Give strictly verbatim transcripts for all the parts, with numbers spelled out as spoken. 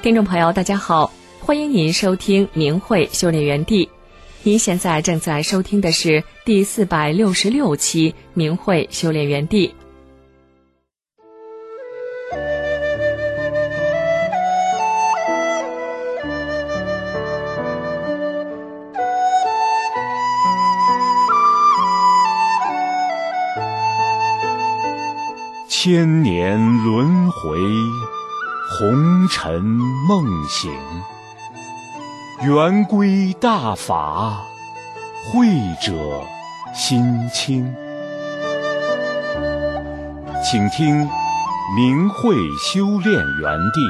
听众朋友大家好，欢迎您收听明慧修炼园地。您现在正在收听的是第四百六十六期明慧修炼园地。 千年轮回，红尘梦醒，圆规大法，慧者心清。请听明慧修炼园地。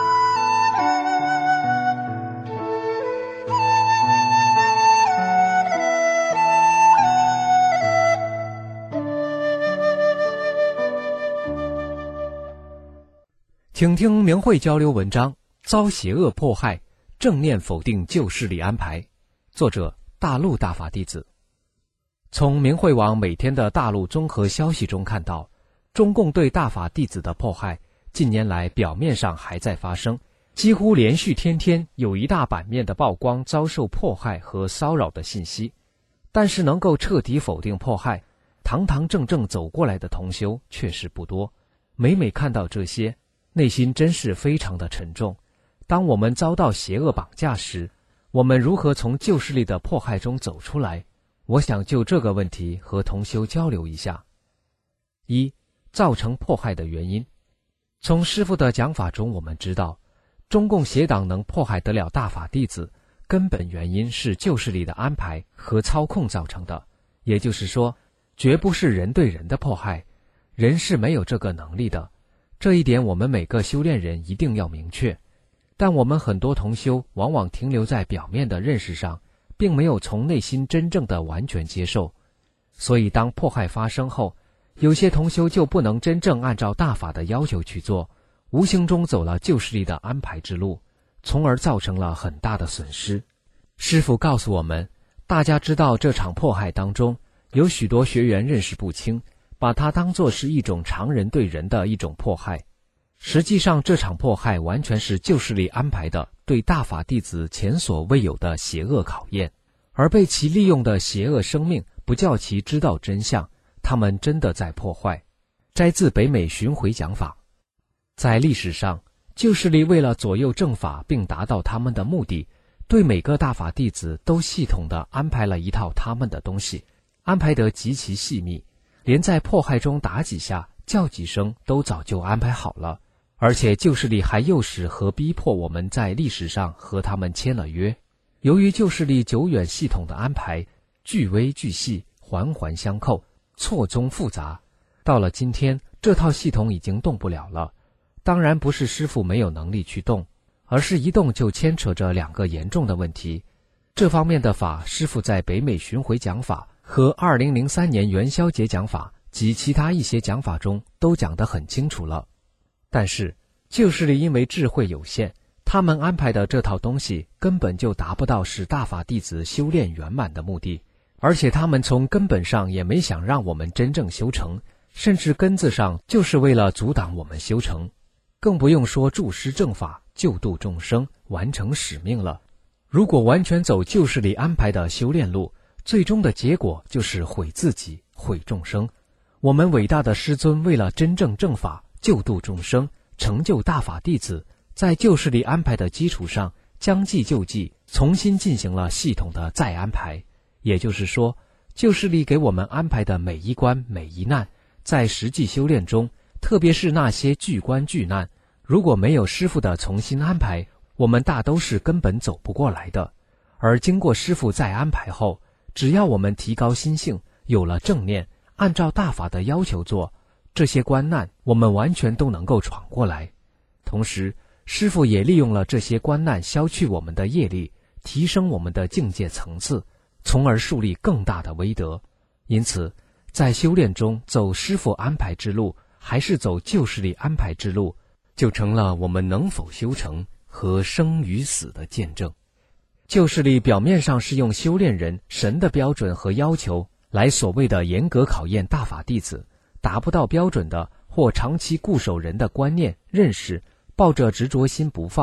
请听明慧交流文章，遭邪恶迫害，正念否定旧势力安排。作者大陆大法弟子。从明慧网每天的大陆综合消息中看到，中共对大法弟子的迫害近年来表面上还在发生，几乎连续天天有一大版面的曝光遭受迫害和骚扰的信息，但是能够彻底否定迫害，堂堂正正走过来的同修确实不多。每每看到这些，内心真是非常的沉重。当我们遭到邪恶绑架时，我们如何从旧势力的迫害中走出来？我想就这个问题和同修交流一下。一、造成迫害的原因。从师父的讲法中我们知道，中共邪党能迫害得了大法弟子，根本原因是旧势力的安排和操控造成的。也就是说，绝不是人对人的迫害，人是没有这个能力的。这一点我们每个修炼人一定要明确，但我们很多同修往往停留在表面的认识上，并没有从内心真正的完全接受。所以当迫害发生后，有些同修就不能真正按照大法的要求去做，无形中走了旧势力的安排之路，从而造成了很大的损失。师父告诉我们，大家知道这场迫害当中，有许多学员认识不清，把它当作是一种常人对人的一种迫害。实际上这场迫害完全是旧势力安排的对大法弟子前所未有的邪恶考验，而被其利用的邪恶生命不叫其知道真相，他们真的在破坏。摘自北美巡回讲法。在历史上，旧势力为了左右正法并达到他们的目的，对每个大法弟子都系统地安排了一套他们的东西，安排得极其细密，连在迫害中打几下叫几声都早就安排好了。而且旧势力还诱使和逼迫我们在历史上和他们签了约。由于旧势力久远系统的安排，巨微巨细，环环相扣，错综复杂，到了今天这套系统已经动不了了。当然不是师父没有能力去动，而是一动就牵扯着两个严重的问题。这方面的法，师父在北美巡回讲法和二零零三年元宵节讲法及其他一些讲法中都讲得很清楚了。但是旧势力因为智慧有限，他们安排的这套东西根本就达不到使大法弟子修炼圆满的目的，而且他们从根本上也没想让我们真正修成，甚至根子上就是为了阻挡我们修成，更不用说助师正法，救度众生，完成使命了。如果完全走旧势力安排的修炼路，最终的结果就是毁自己，毁众生。我们伟大的师尊为了真正正法，救度众生，成就大法弟子，在旧势力安排的基础上将计就计，重新进行了系统的再安排。也就是说，旧势力给我们安排的每一关每一难，在实际修炼中，特别是那些巨关巨难，如果没有师父的重新安排，我们大都是根本走不过来的。而经过师父再安排后，只要我们提高心性，有了正念，按照大法的要求做，这些关难我们完全都能够闯过来。同时师父也利用了这些关难消去我们的业力，提升我们的境界层次，从而树立更大的威德。因此在修炼中走师父安排之路还是走旧势力安排之路，就成了我们能否修成和生与死的见证。旧势力表面上是用修炼人神的标准和要求来所谓的严格考验大法弟子，达不到标准的或长期固守人的观念认识，抱着执着心不放，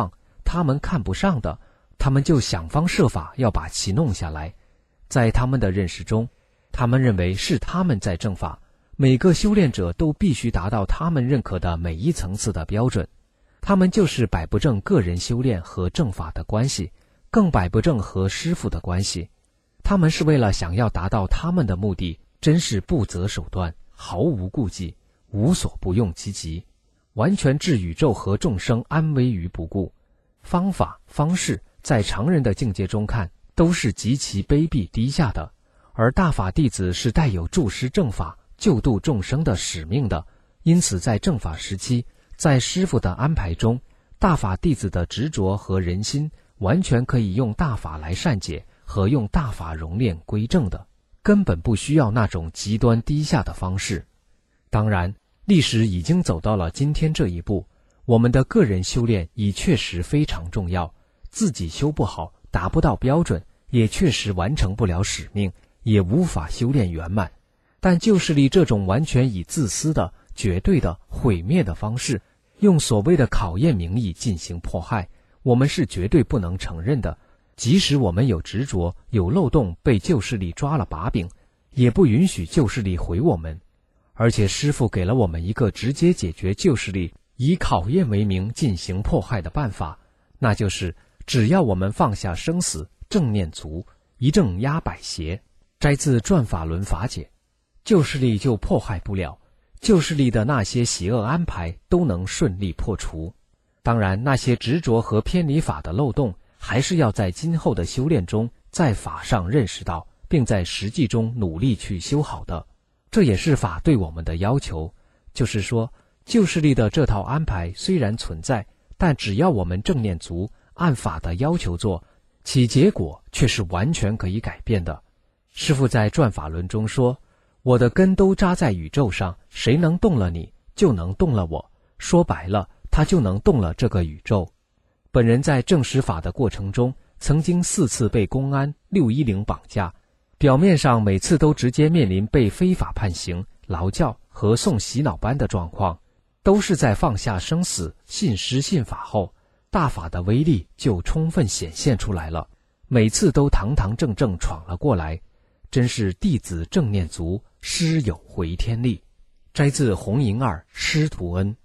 他们看不上的，他们就想方设法要把其弄下来。在他们的认识中，他们认为是他们在正法，每个修炼者都必须达到他们认可的每一层次的标准。他们就是摆不正个人修炼和正法的关系，更摆不正和师父的关系。他们是为了想要达到他们的目的，真是不择手段，毫无顾忌，无所不用其极，完全置宇宙和众生安危于不顾。方法方式在常人的境界中看都是极其卑鄙低下的，而大法弟子是带有助师正法、救度众生的使命的。因此在正法时期，在师父的安排中，大法弟子的执着和人心完全可以用大法来善解和用大法熔炼归正的，根本不需要那种极端低下的方式。当然，历史已经走到了今天这一步，我们的个人修炼已确实非常重要，自己修不好，达不到标准，也确实完成不了使命，也无法修炼圆满。但旧势力这种完全以自私的、绝对的、毁灭的方式，用所谓的考验名义进行迫害，我们是绝对不能承认的。即使我们有执着、有漏洞，被旧势力抓了把柄，也不允许旧势力毁我们。而且师父给了我们一个直接解决旧势力以考验为名进行迫害的办法，那就是只要我们放下生死，正念足，一正压百邪。摘自《转法轮法解》，旧势力就迫害不了，旧势力的那些邪恶安排都能顺利破除。当然，那些执着和偏离法的漏洞，还是要在今后的修炼中，在法上认识到，并在实际中努力去修好的。这也是法对我们的要求，就是说，旧势力的这套安排虽然存在，但只要我们正念足，按法的要求做，其结果却是完全可以改变的。师父在转法轮中说，我的根都扎在宇宙上，谁能动了你，就能动了我。说白了，他就能动了这个宇宙。本人在证实法的过程中，曾经四次被公安、六一零绑架，表面上每次都直接面临被非法判刑、劳教和送洗脑班的状况，都是在放下生死、信师信法后，大法的威力就充分显现出来了，每次都堂堂正正闯了过来，真是弟子正念足，师有回天力。摘自红银二师徒恩。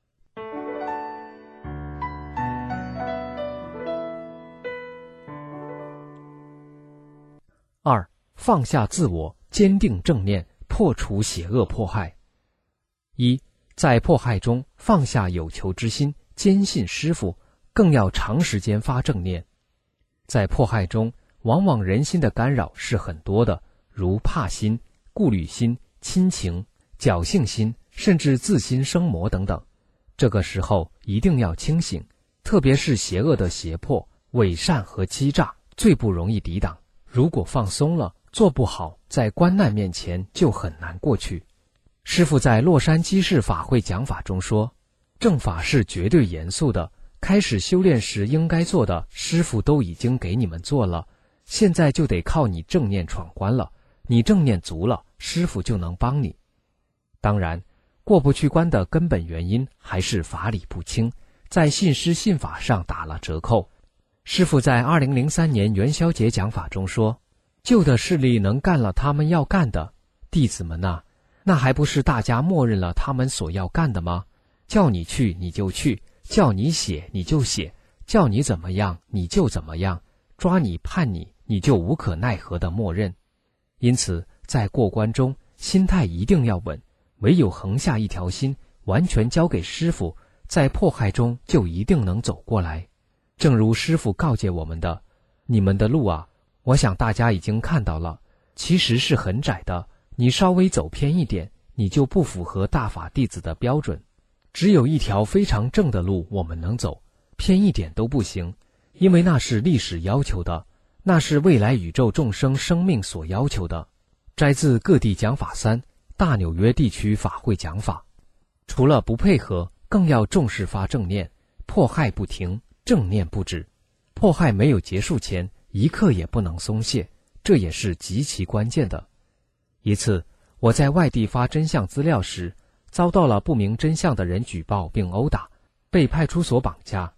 二，放下自我，坚定正念，破除邪恶迫害。一，在迫害中放下有求之心，坚信师父，更要长时间发正念。在迫害中，往往人心的干扰是很多的，如怕心、顾虑心、亲情、侥幸心，甚至自心生魔等等。这个时候一定要清醒，特别是邪恶的胁迫、伪善和欺诈，最不容易抵挡。如果放松了，做不好，在关难面前就很难过去。师父在洛杉矶市法会讲法中说，正法是绝对严肃的，开始修炼时应该做的，师父都已经给你们做了，现在就得靠你正念闯关了，你正念足了，师父就能帮你。当然，过不去关的根本原因还是法理不清，在信师信法上打了折扣。师父在二零零三年元宵节讲法中说，旧的势力能干了他们要干的，弟子们啊，那还不是大家默认了他们所要干的吗？叫你去你就去，叫你写你就写，叫你怎么样你就怎么样，抓你判你你就无可奈何的默认。因此在过关中心态一定要稳，唯有横下一条心，完全交给师父，在迫害中就一定能走过来。正如师父告诫我们的，你们的路啊，我想大家已经看到了，其实是很窄的，你稍微走偏一点，你就不符合大法弟子的标准。只有一条非常正的路我们能走，偏一点都不行，因为那是历史要求的，那是未来宇宙众生生命所要求的。摘自各地讲法三，大纽约地区法会讲法。除了不配合，更要重视发正念，迫害不停，正念不止。迫害没有结束前，一刻也不能松懈，这也是极其关键的。一次，我在外地发真相资料时，遭到了不明真相的人举报并殴打，被派出所绑架。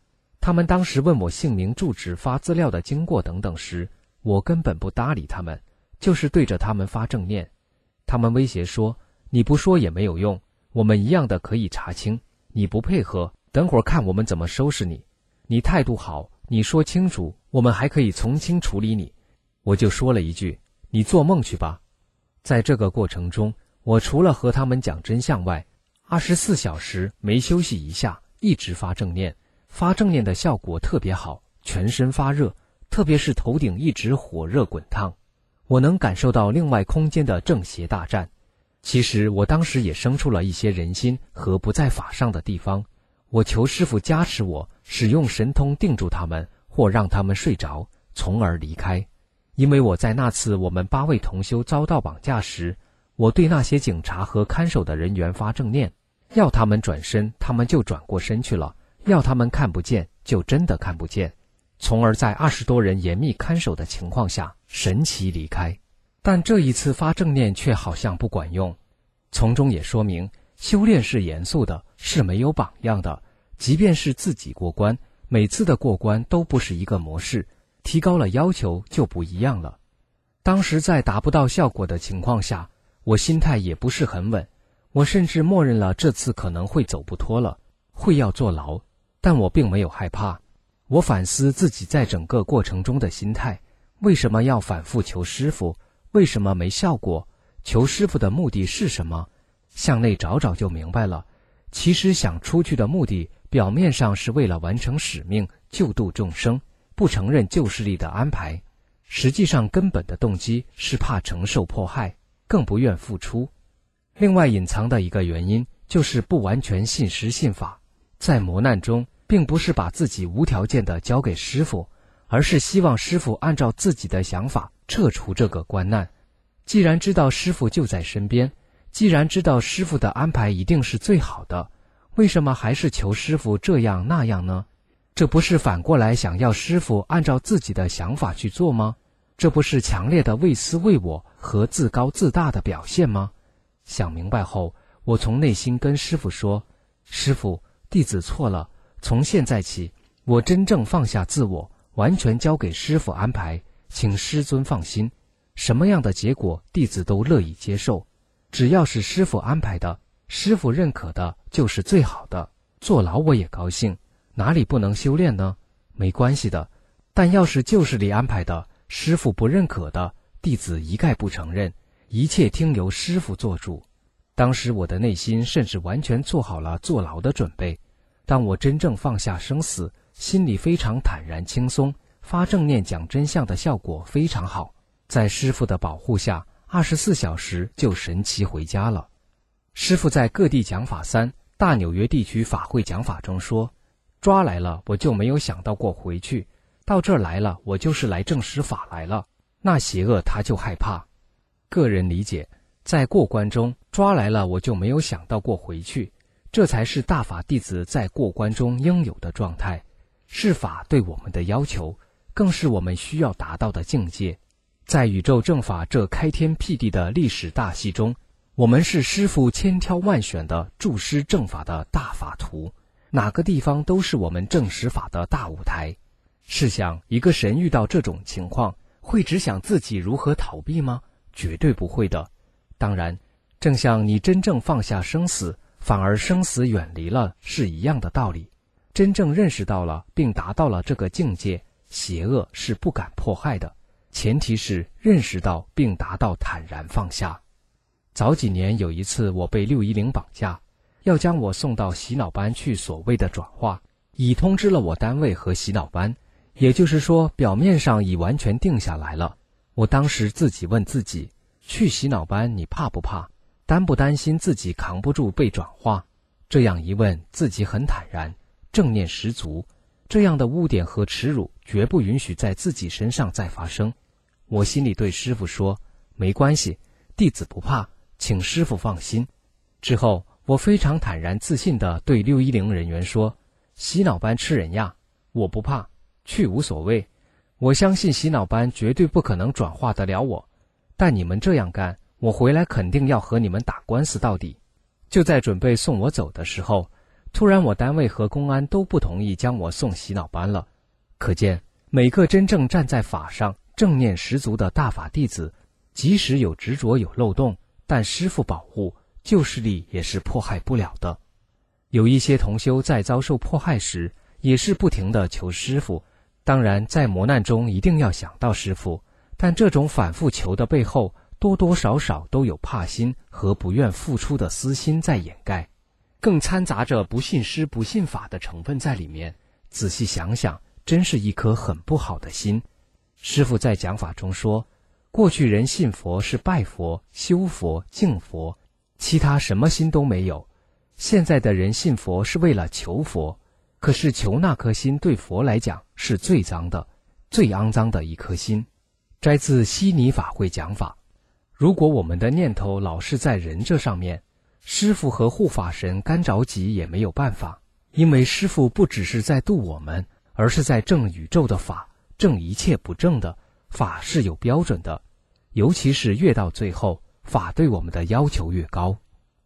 他们当时问我姓名、住址、发资料的经过等等时，我根本不搭理他们，就是对着他们发正念。他们威胁说，你不说也没有用，我们一样的可以查清，你不配合，等会儿看我们怎么收拾你。你态度好，你说清楚，我们还可以从轻处理你。我就说了一句，你做梦去吧。在这个过程中，我除了和他们讲真相外，二十四小时没休息一下，一直发正念。发正念的效果特别好，全身发热，特别是头顶一直火热滚烫。我能感受到另外空间的正邪大战。其实我当时也生出了一些人心和不在法上的地方，我求师父加持我，使用神通定住他们，或让他们睡着，从而离开。因为我在那次我们八位同修遭到绑架时，我对那些警察和看守的人员发正念，要他们转身，他们就转过身去了，要他们看不见，就真的看不见，从而在二十多人严密看守的情况下神奇离开。但这一次发正念却好像不管用，从中也说明修炼是严肃的，是没有榜样的，即便是自己过关，每次的过关都不是一个模式，提高了要求就不一样了。当时在达不到效果的情况下，我心态也不是很稳，我甚至默认了这次可能会走不脱了，会要坐牢，但我并没有害怕。我反思自己在整个过程中的心态，为什么要反复求师父？为什么没效果？求师父的目的是什么？向内找找就明白了。其实想出去的目的，表面上是为了完成使命，救度众生，不承认旧势力的安排，实际上根本的动机是怕承受迫害，更不愿付出。另外隐藏的一个原因，就是不完全信师信法。在磨难中，并不是把自己无条件的交给师父，而是希望师父按照自己的想法撤除这个关难。既然知道师父就在身边，既然知道师父的安排一定是最好的，为什么还是求师父这样那样呢？这不是反过来想要师父按照自己的想法去做吗？这不是强烈的为私为我和自高自大的表现吗？想明白后，我从内心跟师父说，师父，弟子错了，从现在起，我真正放下自我，完全交给师父安排，请师尊放心，什么样的结果弟子都乐意接受，只要是师父安排的，师父认可的就是最好的。坐牢我也高兴，哪里不能修炼呢？没关系的，但要是旧势力安排的，师父不认可的，弟子一概不承认，一切听由师父做主。当时我的内心甚至完全做好了坐牢的准备。当我真正放下生死，心里非常坦然轻松，发正念讲真相的效果非常好。在师父的保护下，二十四小时就神奇回家了。师父在各地讲法三大纽约地区法会讲法中说，抓来了我就没有想到过回去，到这儿来了我就是来证实法来了，那邪恶他就害怕。个人理解，在过关中抓来了我就没有想到过回去，这才是大法弟子在过关中应有的状态，是法对我们的要求，更是我们需要达到的境界。在宇宙正法这开天辟地的历史大戏中，我们是师父千挑万选的助师正法的大法图，哪个地方都是我们证实法的大舞台。试想，一个神遇到这种情况，会只想自己如何逃避吗？绝对不会的。当然，正像你真正放下生死，反而生死远离了是一样的道理。真正认识到了并达到了这个境界，邪恶是不敢迫害的，前提是认识到并达到坦然放下。早几年有一次我被六一零绑架，要将我送到洗脑班去所谓的转化，已通知了我单位和洗脑班，也就是说表面上已完全定下来了。我当时自己问自己，去洗脑班你怕不怕？担不担心自己扛不住被转化？这样一问，自己很坦然，正念十足，这样的污点和耻辱绝不允许在自己身上再发生。我心里对师父说，没关系，弟子不怕，请师父放心。之后我非常坦然自信地对六一零人员说，洗脑班吃人呀，我不怕，去无所谓，我相信洗脑班绝对不可能转化得了我，但你们这样干，我回来肯定要和你们打官司到底。就在准备送我走的时候， 突然我单位和公安都不同意将我送洗脑班了。可见每个真正站在法上正念十足的大法弟子，即使有执着有漏洞，但师父保护，旧势力也是迫害不了的。有一些同修在遭受迫害时，也是不停地求师父，当然在磨难中一定要想到师父，但这种反复求的背后，多多少少都有怕心和不愿付出的私心在掩盖，更掺杂着不信师不信法的成分在里面。仔细想想，真是一颗很不好的心。师父在讲法中说，过去人信佛是拜佛、修佛、敬佛，其他什么心都没有。现在的人信佛是为了求佛，可是求那颗心对佛来讲是最脏的、最肮脏的一颗心。摘自悉尼法会讲法。如果我们的念头老是在人这上面，师父和护法神干着急也没有办法，因为师父不只是在度我们，而是在正宇宙的法，正一切不正的法是有标准的，尤其是越到最后，法对我们的要求越高。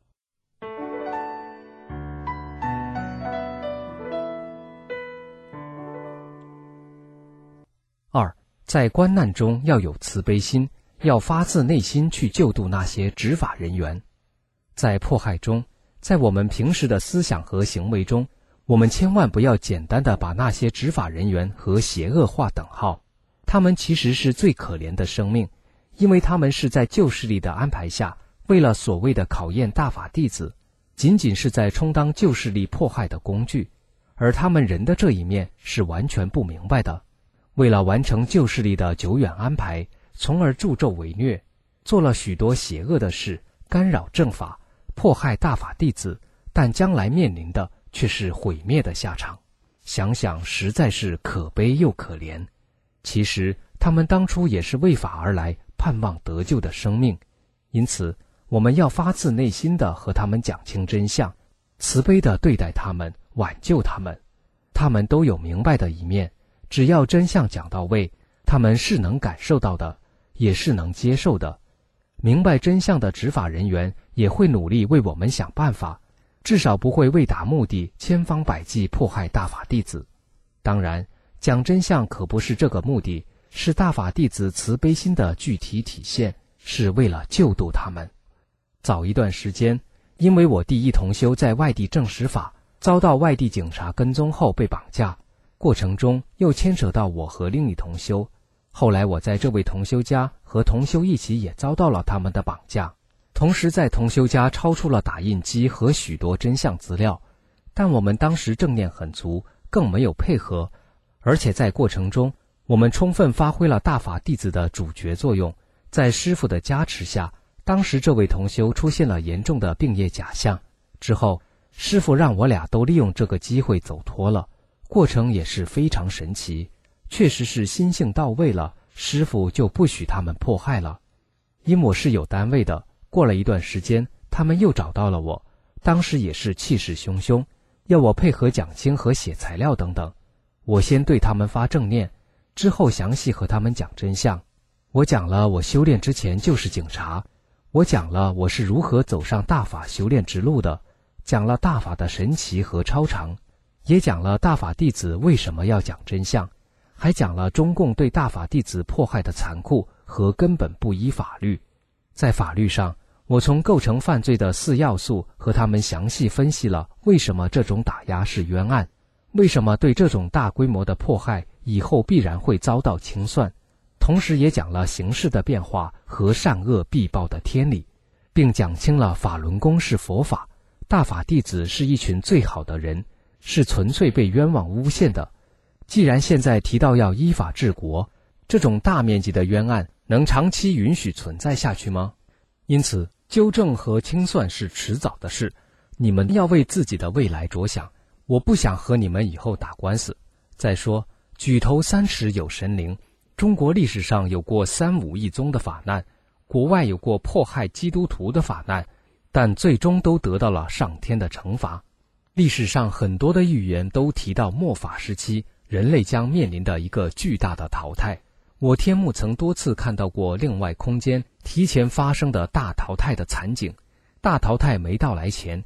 二，在关难中要有慈悲心，要发自内心去救度那些执法人员。在迫害中，在我们平时的思想和行为中，我们千万不要简单的把那些执法人员和邪恶划等号，他们其实是最可怜的生命，因为他们是在旧势力的安排下，为了所谓的考验大法弟子，仅仅是在充当旧势力迫害的工具，而他们人的这一面是完全不明白的。为了完成旧势力的久远安排，从而助纣为虐，做了许多邪恶的事，干扰正法，迫害大法弟子，但将来面临的却是毁灭的下场。想想实在是可悲又可怜。其实他们当初也是为法而来，盼望得救的生命，因此我们要发自内心的和他们讲清真相，慈悲地对待他们，挽救他们。他们都有明白的一面，只要真相讲到位，他们是能感受到的，也是能接受的。明白真相的执法人员也会努力为我们想办法，至少不会为达目的千方百计迫害大法弟子。当然，讲真相可不是这个目的，是大法弟子慈悲心的具体体现，是为了救度他们。早一段时间，因为我第一同修在外地证实法，遭到外地警察跟踪后被绑架，过程中又牵扯到我和另一同修。后来我在这位同修家和同修一起也遭到了他们的绑架，同时在同修家超出了打印机和许多真相资料，但我们当时正念很足，更没有配合，而且在过程中我们充分发挥了大法弟子的主角作用。在师父的加持下，当时这位同修出现了严重的病业假象，之后师父让我俩都利用这个机会走脱了，过程也是非常神奇，确实是心性到位了，师父就不许他们迫害了。因我是有单位的，过了一段时间他们又找到了我，当时也是气势汹汹，要我配合讲经和写材料等等。我先对他们发正念，之后详细和他们讲真相。我讲了我修炼之前就是警察，我讲了我是如何走上大法修炼之路的，讲了大法的神奇和超常，也讲了大法弟子为什么要讲真相，还讲了中共对大法弟子迫害的残酷和根本不依法律。在法律上，我从构成犯罪的四要素和他们详细分析了为什么这种打压是冤案，为什么对这种大规模的迫害以后必然会遭到清算，同时也讲了形势的变化和善恶必报的天理，并讲清了法轮功是佛法，大法弟子是一群最好的人，是纯粹被冤枉诬陷的。既然现在提到要依法治国，这种大面积的冤案能长期允许存在下去吗？因此纠正和清算是迟早的事，你们要为自己的未来着想，我不想和你们以后打官司。再说举头三尺有神灵，中国历史上有过三武一宗的法难，国外有过迫害基督徒的法难，但最终都得到了上天的惩罚。历史上很多的预言都提到末法时期人类将面临的一个巨大的淘汰。我天目曾多次看到过另外空间提前发生的大淘汰的惨景。大淘汰没到来前，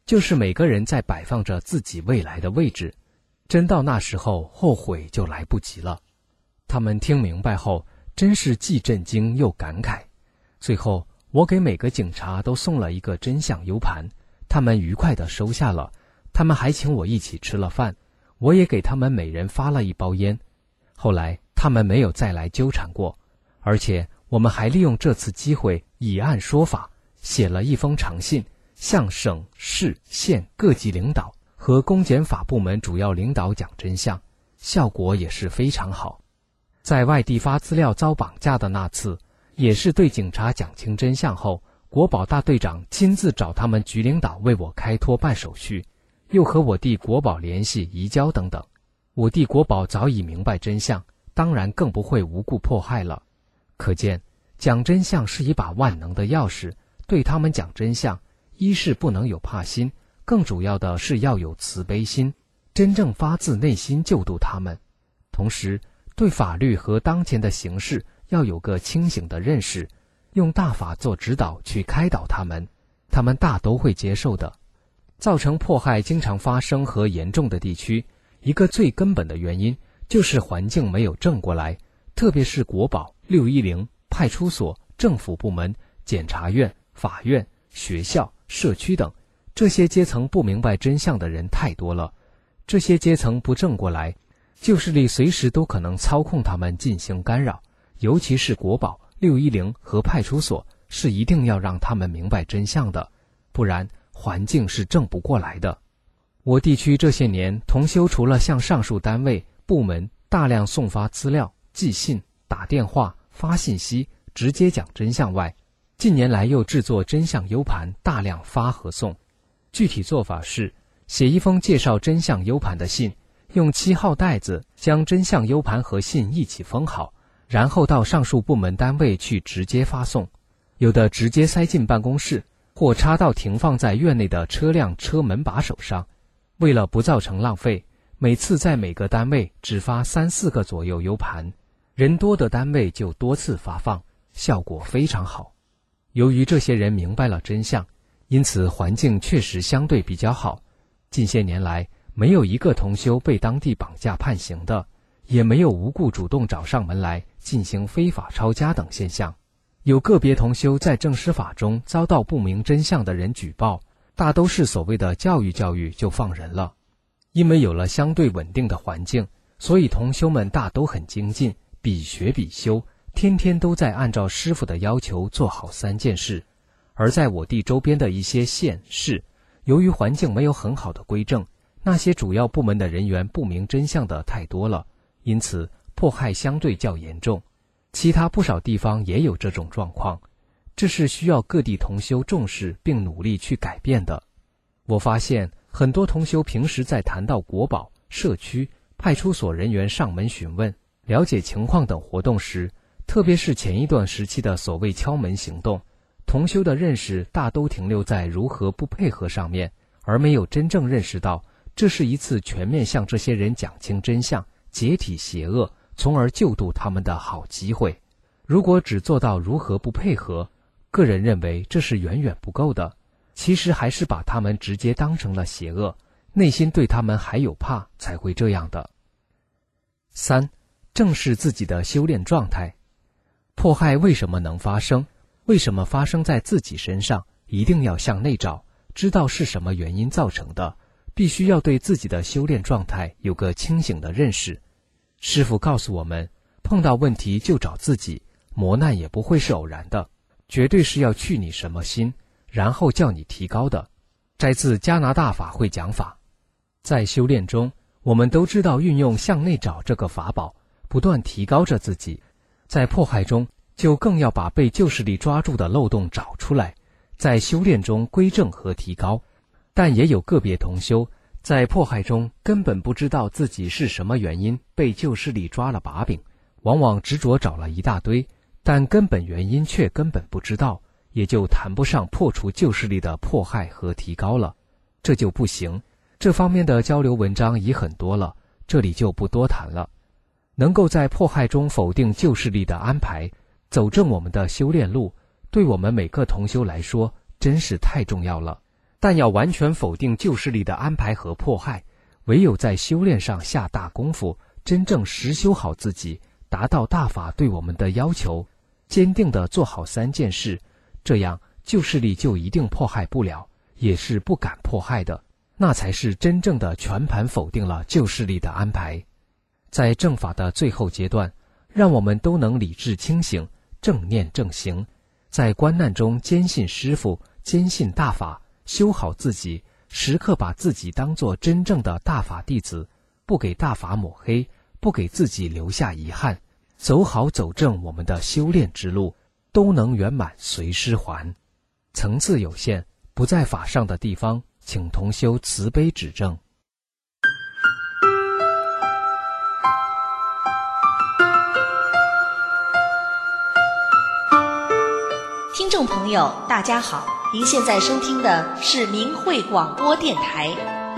就是每个人在摆放着自己未来的位置，真到那时候后悔就来不及了。他们听明白后，真是既震惊又感慨。最后，我给每个警察都送了一个真相 U 盘，他们愉快地收下了。他们还请我一起吃了饭，我也给他们每人发了一包烟。后来他们没有再来纠缠过，而且我们还利用这次机会以案说法，写了一封长信，向省市县各级领导和公检法部门主要领导讲真相，效果也是非常好。在外地发资料遭绑架的那次，也是对警察讲清真相后，国保大队长亲自找他们局领导为我开脱办手续，又和我弟国保联系移交等等。我弟国保早已明白真相，当然更不会无故迫害了。可见讲真相是一把万能的钥匙，对他们讲真相，一是不能有怕心，更主要的是要有慈悲心，真正发自内心救度他们。同时对法律和当前的形势要有个清醒的认识，用大法做指导去开导他们，他们大都会接受的。造成迫害经常发生和严重的地区，一个最根本的原因就是环境没有正过来，特别是国保、六一零、派出所、政府部门、检察院、法院、学校、社区等，这些阶层不明白真相的人太多了。这些阶层不正过来，旧势力随时都可能操控他们进行干扰，尤其是国保、六一零和派出所是一定要让他们明白真相的，不然环境是正不过来的。我地区这些年同修除了向上述单位、部门大量送发资料、寄信、打电话、发信息、直接讲真相外，近年来又制作真相 U 盘，大量发和送。具体做法是写一封介绍真相 U 盘的信，用七号袋子将真相 U 盘和信一起封好，然后到上述部门单位去直接发送，有的直接塞进办公室，或插到停放在院内的车辆车门把手上。为了不造成浪费，每次在每个单位只发三四个左右 U 盘，人多的单位就多次发放，效果非常好。由于这些人明白了真相，因此环境确实相对比较好。近些年来，没有一个同修被当地绑架判刑的，也没有无故主动找上门来进行非法抄家等现象。有个别同修在证实法中遭到不明真相的人举报，大都是所谓的教育教育就放人了。因为有了相对稳定的环境，所以同修们大都很精进，比学比修，天天都在按照师父的要求做好三件事。而在我地周边的一些县市，由于环境没有很好的规正，那些主要部门的人员不明真相的太多了，因此迫害相对较严重。其他不少地方也有这种状况，这是需要各地同修重视并努力去改变的。我发现很多同修平时在谈到国保、社区、派出所人员上门询问、了解情况等活动时，特别是前一段时期的所谓敲门行动，同修的认识大都停留在如何不配合上面，而没有真正认识到这是一次全面向这些人讲清真相、解体邪恶，从而救度他们的好机会。如果只做到如何不配合，个人认为这是远远不够的，其实还是把他们直接当成了邪恶，内心对他们还有怕才会这样的。三、正视自己的修炼状态。迫害为什么能发生？为什么发生在自己身上？一定要向内找，知道是什么原因造成的，必须要对自己的修炼状态有个清醒的认识。师父告诉我们，碰到问题就找自己，磨难也不会是偶然的，绝对是要去你什么心，然后叫你提高的。摘自加拿大法会讲法。在修炼中，我们都知道运用向内找这个法宝，不断提高着自己。在迫害中，就更要把被旧势力抓住的漏洞找出来，在修炼中归正和提高。但也有个别同修在迫害中根本不知道自己是什么原因被旧势力抓了把柄，往往执着找了一大堆，但根本原因却根本不知道，也就谈不上破除旧势力的迫害和提高了，这就不行。这方面的交流文章已很多了，这里就不多谈了。能够在迫害中否定旧势力的安排，走正我们的修炼路，对我们每个同修来说真是太重要了。 但要完全否定旧势力的安排和迫害，唯有在修炼上下大功夫，真正实修好自己，达到大法对我们的要求，坚定地做好三件事，这样旧势力就一定迫害不了，也是不敢迫害的，那才是真正的全盘否定了旧势力的安排。在正法的最后阶段，让我们都能理智清醒，正念正行，在关难中坚信师父，坚信大法，修好自己，时刻把自己当作真正的大法弟子，不给大法抹黑，不给自己留下遗憾，走好走正我们的修炼之路，都能圆满随师还。层次有限，不在法上的地方，请同修慈悲指正。 听众朋友大家好，您现在收听的是明慧广播电台。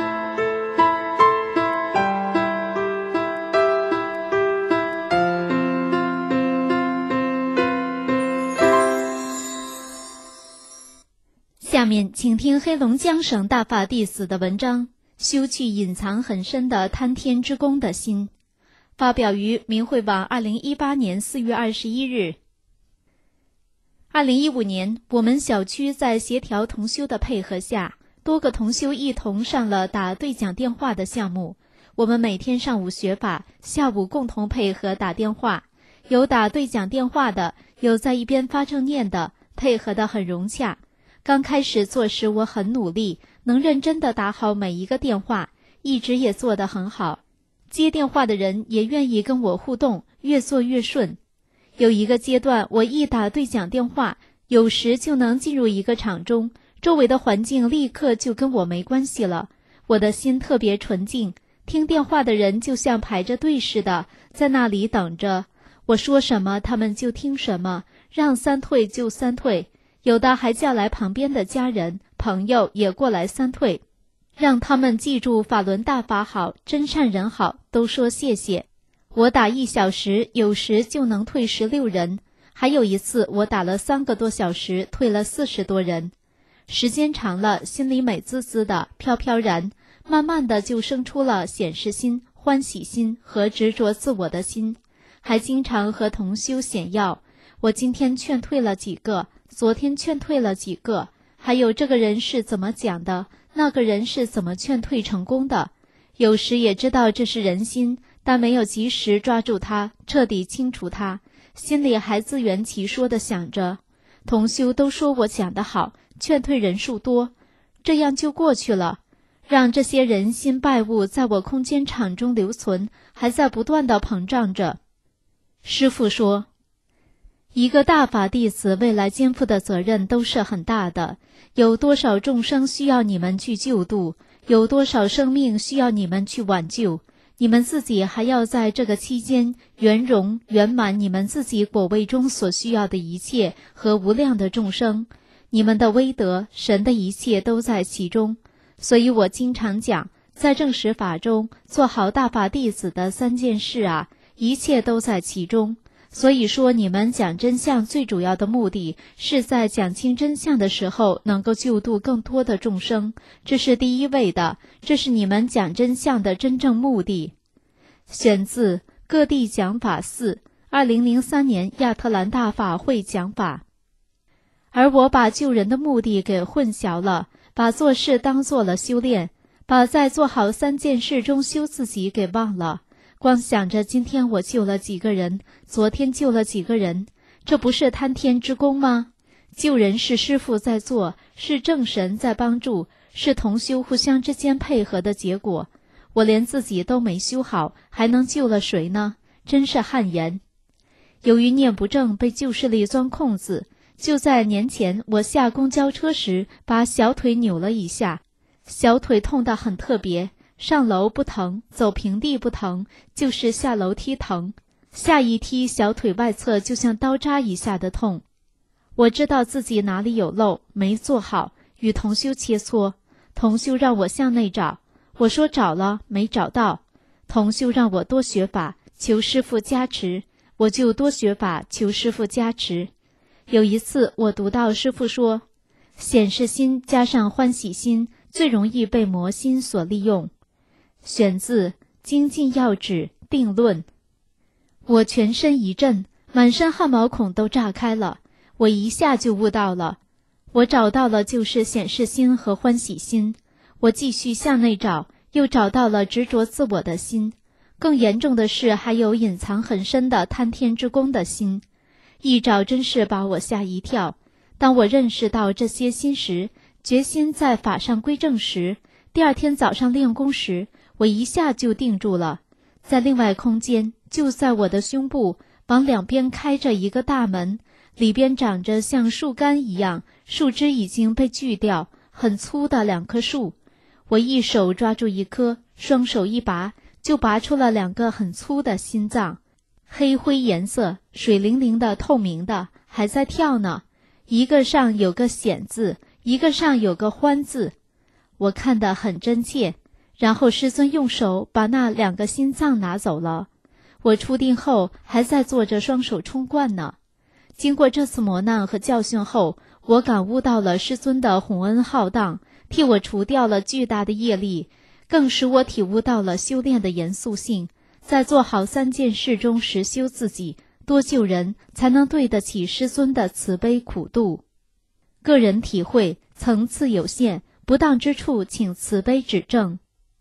下面请听黑龙江省大法弟子的文章，修去隐藏很深的贪天之功的心，发表于明慧网二零一八年四月二十一日。二零一五年，我们小区在协调同修的配合下，多个同修一同上了打对讲电话的项目。我们每天上午学法，下午共同配合打电话，有打对讲电话的，有在一边发正念的，配合得很融洽。刚开始做时我很努力，能认真地打好每一个电话，一直也做得很好。接电话的人也愿意跟我互动，越做越顺。有一个阶段，我一打对讲电话，有时就能进入一个场中，周围的环境立刻就跟我没关系了。我的心特别纯净，听电话的人就像排着队似的，在那里等着。我说什么，他们就听什么，让三退就三退，有的还叫来旁边的家人、朋友也过来三退，让他们记住法轮大法好，真善人好，都说谢谢。我打一小时，有时就能退十六人，还有一次我打了三个多小时，退了四十多人。时间长了，心里美滋滋的，飘飘然，慢慢的就生出了显示心、欢喜心和执着自我的心，还经常和同修显耀，我今天劝退了几个，昨天劝退了几个，还有这个人是怎么讲的，那个人是怎么劝退成功的。有时也知道这是人心，但没有及时抓住它，彻底清除它，心里还自圆其说地想着，同修都说我讲得好，劝退人数多，这样就过去了，让这些人心败物在我空间场中留存，还在不断地膨胀着。师父说，一个大法弟子未来肩负的责任都是很大的，有多少众生需要你们去救度，有多少生命需要你们去挽救，你们自己还要在这个期间圆融圆满你们自己果位中所需要的一切和无量的众生，你们的威德，神的一切都在其中。所以我经常讲，在正实法中做好大法弟子的三件事啊，一切都在其中。所以说你们讲真相最主要的目的是在讲清真相的时候能够救度更多的众生，这是第一位的，这是你们讲真相的真正目的。选自各地讲法四二零零三年亚特兰大法会讲法。而我把救人的目的给混淆了，把做事当做了修炼，把在做好三件事中修自己给忘了，光想着今天我救了几个人，昨天救了几个人，这不是贪天之功吗？救人是师父在做，是正神在帮助，是同修互相之间配合的结果。我连自己都没修好，还能救了谁呢？真是汗颜。由于念不正，被旧势力钻空子，就在年前我下公交车时把小腿扭了一下，小腿痛得很特别，上楼不疼，走平地不疼，就是下楼梯疼，下一梯小腿外侧就像刀扎一下的痛。我知道自己哪里有漏，没做好，与同修切磋，同修让我向内找，我说找了，没找到，同修让我多学法，求师父加持，我就多学法，求师父加持。有一次我读到师父说， 显示心加上欢喜心最容易被魔心所利用。选自《精进要旨定论》。我全身一震，满身汗毛孔都炸开了，我一下就悟到了。我找到了就是显示心和欢喜心，我继续向内找，又找到了执着自我的心，更严重的是还有隐藏很深的贪天之功的心。一找真是把我吓一跳。当我认识到这些心时，决心在法上归正时，第二天早上练功时，我一下就定住了。在另外空间，就在我的胸部，往两边开着一个大门，里边长着像树干一样，树枝已经被锯掉，很粗的两棵树。我一手抓住一棵，双手一拔，就拔出了两个很粗的心脏，黑灰颜色，水灵灵的，透明的，还在跳呢。一个上有个显字，一个上有个欢字，我看得很真切。然后师尊用手把那两个心脏拿走了。我出定后还在做着双手冲冠呢。经过这次磨难和教训后，我感悟到了师尊的宏恩浩荡，替我除掉了巨大的业力，更使我体悟到了修炼的严肃性，在做好三件事中实修自己，多救人，才能对得起师尊的慈悲苦度。个人体会层次有限，不当之处请慈悲指正。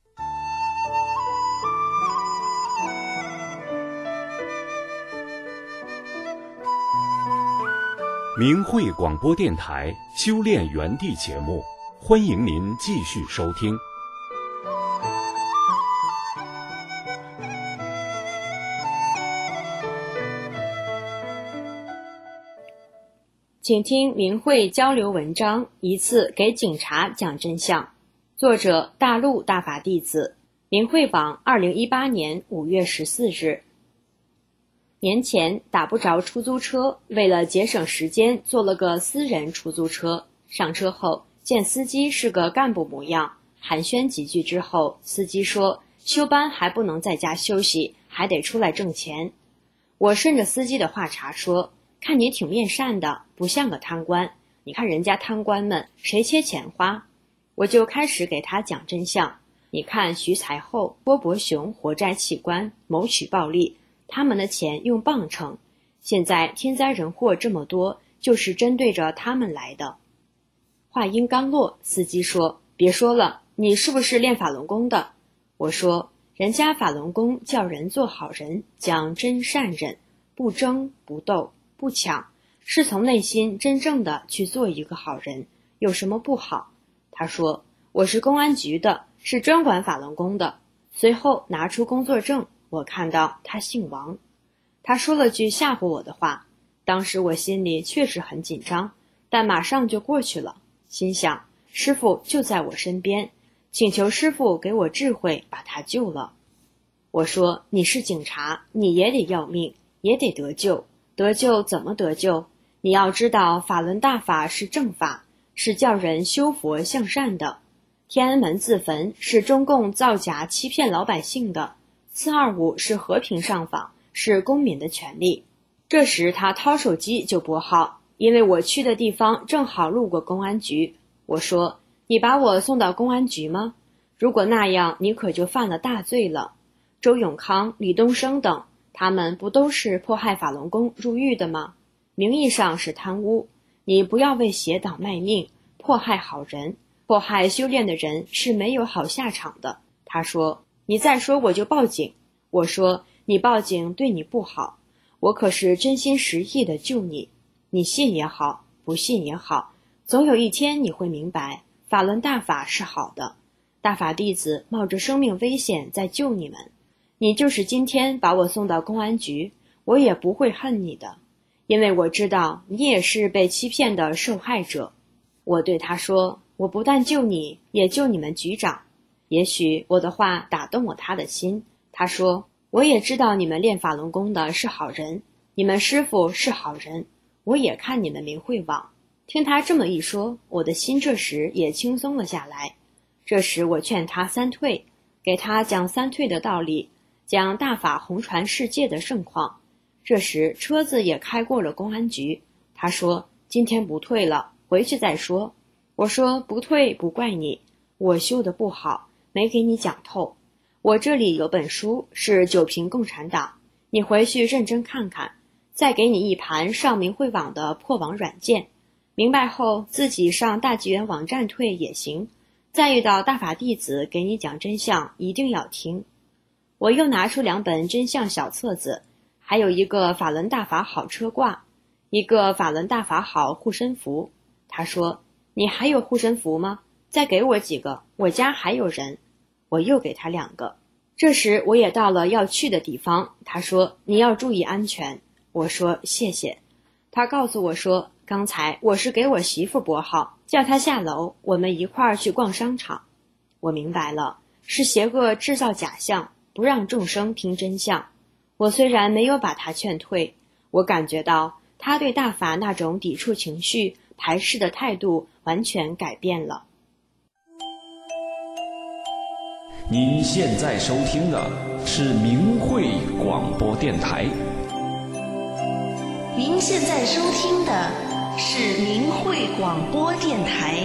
明慧广播电台修炼园地节目，欢迎您继续收听。 请听明慧交流文章，一次给警察讲真相。作者大陆大法弟子，明慧网二零一八年五月十四日。年前打不着出租车，为了节省时间，坐了个私人出租车。上车后见司机是个干部模样，寒暄几句之后，司机说休班还不能在家休息，还得出来挣钱。我顺着司机的话茬说，看你挺面善的，不像个贪官，你看人家贪官们谁缺钱花。我就开始给他讲真相，你看徐才厚、郭伯雄活摘器官，谋取暴利，他们的钱用磅称，现在天灾人祸这么多，就是针对着他们来的。话音刚落，司机说，别说了，你是不是练法轮功的？我说，人家法轮功叫人做好人，讲真善忍，不争不斗不抢，是从内心真正的去做一个好人，有什么不好？他说，我是公安局的，是专管法轮功的。随后拿出工作证，我看到他姓王。他说了句吓唬我的话，当时我心里确实很紧张，但马上就过去了，心想师父就在我身边，请求师父给我智慧把他救了。我说，你是警察，你也得要命，也得得救。得救怎么得救？你要知道法轮大法是正法，是叫人修佛向善的。天安门自焚是中共造假欺骗老百姓的，四二五是和平上访，是公民的权利。这时他掏手机就拨号，因为我去的地方正好路过公安局。我说，你把我送到公安局吗？如果那样，你可就犯了大罪了。周永康、李东生等，他们不都是迫害法轮功入狱的吗？名义上是贪污，你不要为邪党卖命，迫害好人，迫害修炼的人是没有好下场的。他说，你再说我就报警。我说，你报警对你不好，我可是真心实意的救你，你信也好，不信也好，总有一天你会明白，法轮大法是好的，大法弟子冒着生命危险在救你们。你就是今天把我送到公安局，我也不会恨你的，因为我知道你也是被欺骗的受害者。我对他说，我不但救你，也救你们局长。也许我的话打动了他的心，他说，我也知道你们练法轮功的是好人，你们师父是好人，我也看你们明慧网。听他这么一说，我的心这时也轻松了下来。这时我劝他三退，给他讲三退的道理，讲大法弘传世界的盛况。这时车子也开过了公安局，他说，今天不退了，回去再说。 我说不退不怪你，我修得不好，没给你讲透。我这里有本书是九评共产党，你回去认真看看，再给你一盘上明慧网的破网软件，明白后自己上大纪元网站退也行，再遇到大法弟子给你讲真相一定要听。我又拿出两本真相小册子，还有一个法轮大法好车挂，一个法轮大法好护身符。他说，你还有护身符吗？再给我几个，我家还有人。我又给他两个。这时我也到了要去的地方，他说，你要注意安全。我说谢谢。他告诉我说，刚才我是给我媳妇拨号，叫她下楼，我们一块儿去逛商场。我明白了，是邪恶制造假象，不让众生听真相。我虽然没有把他劝退，我感觉到他对大法那种抵触情绪、排斥的态度完全改变了。 您现在收听的是明慧广播电台。 您现在收听的是明慧广播电台。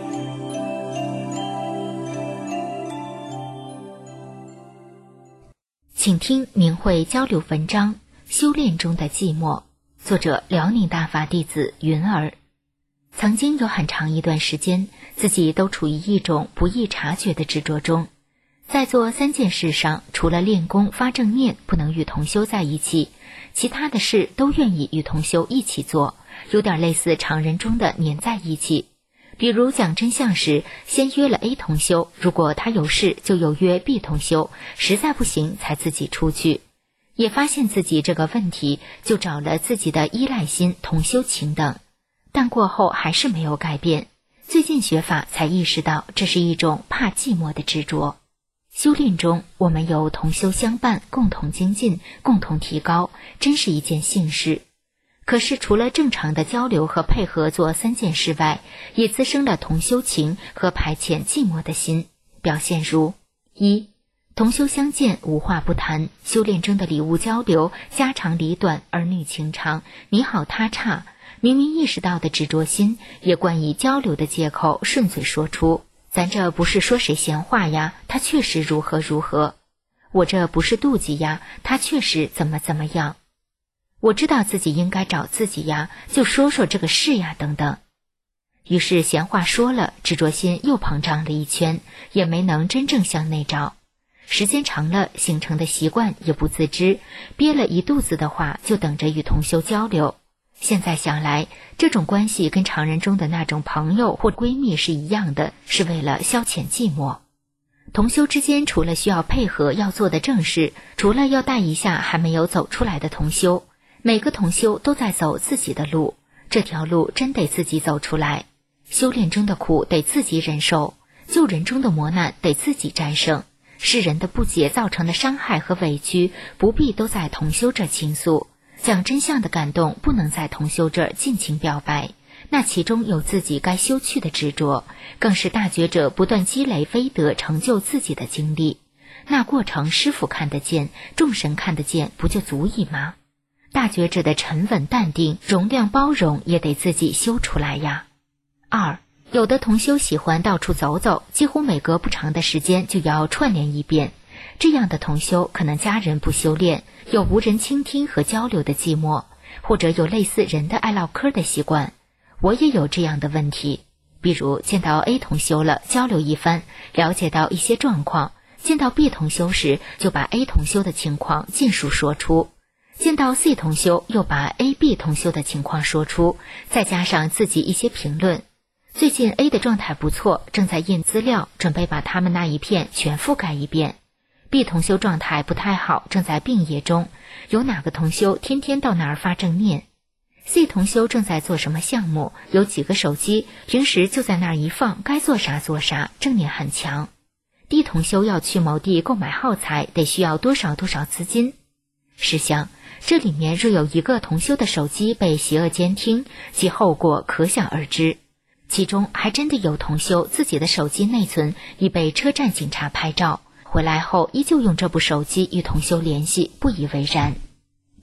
请听明慧交流文章《修炼中的寂寞》，作者辽宁大法弟子云儿。曾经有很长一段时间，自己都处于一种不易察觉的执着中，在做三件事上，除了练功发正念不能与同修在一起，其他的事都愿意与同修一起做，有点类似常人中的黏在一起。比如讲真相时，先约了 A 同修，如果他有事就有约 B 同修，实在不行才自己出去。也发现自己这个问题，就找了自己的依赖心、同修情等，但过后还是没有改变。最近学法才意识到，这是一种怕寂寞的执着。修炼中，我们有同修相伴，共同精进，共同提高，真是一件幸事。可是除了正常的交流和配合做三件事外，也滋生了同修情和排遣寂寞的心。表现如：一、同修相见无话不谈，修炼中的礼物交流，家长里短，儿女情长，你好他差，明明意识到的执着心，也惯以交流的借口顺嘴说出，咱这不是说谁闲话呀，他确实如何如何，我这不是妒忌呀，他确实怎么怎么样，我知道自己应该找自己呀，就说说这个事呀，等等。于是闲话说了，执着心又膨胀了一圈，也没能真正向内找。时间长了，形成的习惯也不自知，憋了一肚子的话就等着与同修交流。现在想来，这种关系跟常人中的那种朋友或闺蜜是一样的，是为了消遣寂寞。同修之间除了需要配合要做的正事，除了要带一下还没有走出来的同修，每个同修都在走自己的路，这条路真得自己走出来。修炼中的苦得自己忍受，救人中的磨难得自己战胜，世人的不解造成的伤害和委屈，不必都在同修这倾诉。讲真相的感动不能在同修这儿尽情表白，那其中有自己该修去的执着，更是大觉者不断积累威德成就自己的经历。那过程师父看得见，众神看得见，不就足以吗？大觉者的沉稳淡定、容量包容也得自己修出来呀。二、有的同修喜欢到处走走，几乎每隔不长的时间就要串联一遍。这样的同修可能家人不修炼，有无人倾听和交流的寂寞，或者有类似人的爱唠嗑的习惯。我也有这样的问题，比如见到 A 同修了，交流一番，了解到一些状况，见到 B 同修时就把 A 同修的情况尽数说出，见到 C 同修又把 A、B 同修的情况说出，再加上自己一些评论。最近 A 的状态不错，正在印资料，准备把他们那一片全覆盖一遍。B 同修状态不太好，正在病业中，有哪个同修天天到那儿发正念。C 同修正在做什么项目，有几个手机，平时就在那儿一放，该做啥做啥，正念很强。D 同修要去某地购买耗材，得需要多少多少资金。试想，这里面若有一个同修的手机被邪恶监听，其后果可想而知。其中还真的有同修自己的手机内存已被车站警察拍照，回来后依旧用这部手机与同修联系，不以为然。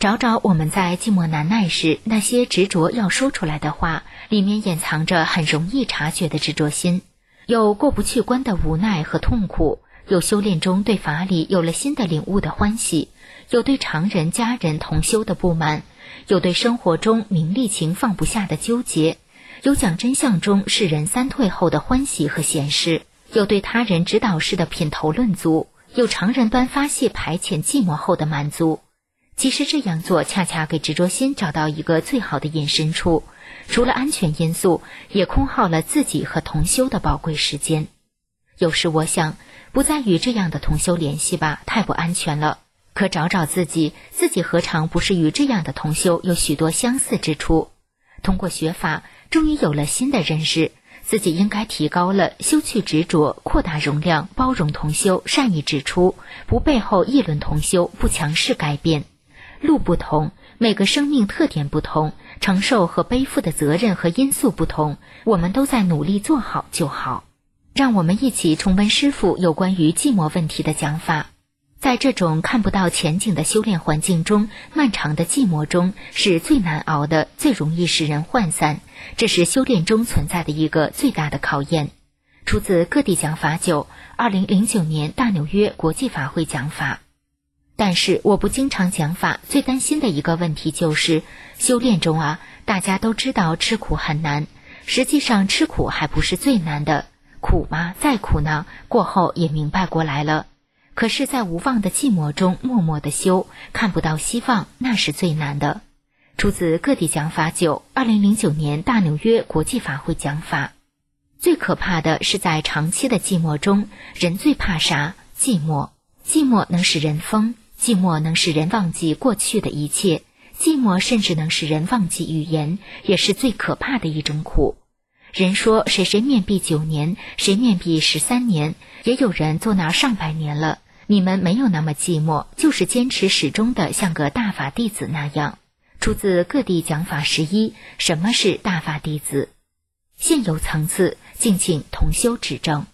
找找我们在寂寞难耐时那些执着要说出来的话，里面掩藏着很容易察觉的执着心，有过不去关的无奈和痛苦，有修炼中对法理有了新的领悟的欢喜，有对常人家人同修的不满，有对生活中名利情放不下的纠结，有讲真相中世人三退后的欢喜和闲适，有对他人指导式的品头论足，有常人般发泄排遣寂寞后的满足。其实这样做恰恰给执着心找到一个最好的隐身处，除了安全因素，也空耗了自己和同修的宝贵时间。有时我想，不再与这样的同修联系吧，太不安全了。可找找自己，自己何尝不是与这样的同修有许多相似之处？通过学法，终于有了新的认识，自己应该提高了，修去执着，扩大容量，包容同修，善意指出，不背后议论同修，不强势改变。路不同，每个生命特点不同，承受和背负的责任和因素不同，我们都在努力做好就好。让我们一起重温师父有关于寂寞问题的讲法。在这种看不到前景的修炼环境中，漫长的寂寞中是最难熬的，最容易使人涣散，这是修炼中存在的一个最大的考验。出自各地讲法九，二零零九年大纽约国际法会讲法。但是我不经常讲法，最担心的一个问题就是修炼中啊，大家都知道吃苦很难，实际上吃苦还不是最难的，苦吗？再苦呢，过后也明白过来了。可是在无望的寂寞中默默的修，看不到希望，那是最难的。出自各地讲法九，二零零九年大纽约国际法会讲法。最可怕的是在长期的寂寞中，人最怕啥？寂寞。寂寞能使人疯，寂寞能使人忘记过去的一切，寂寞甚至能使人忘记语言，也是最可怕的一种苦。人说谁谁面壁九年，谁面壁十三年，也有人坐那上百年了。你们没有那么寂寞，就是坚持始终的像个大法弟子那样。出自各地讲法十一，什么是大法弟子？现有层次，敬请同修指正。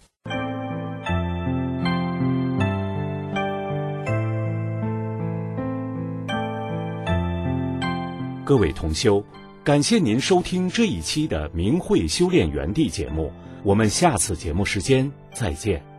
各位同修，感谢您收听这一期的明慧修炼园地节目，我们下次节目时间再见。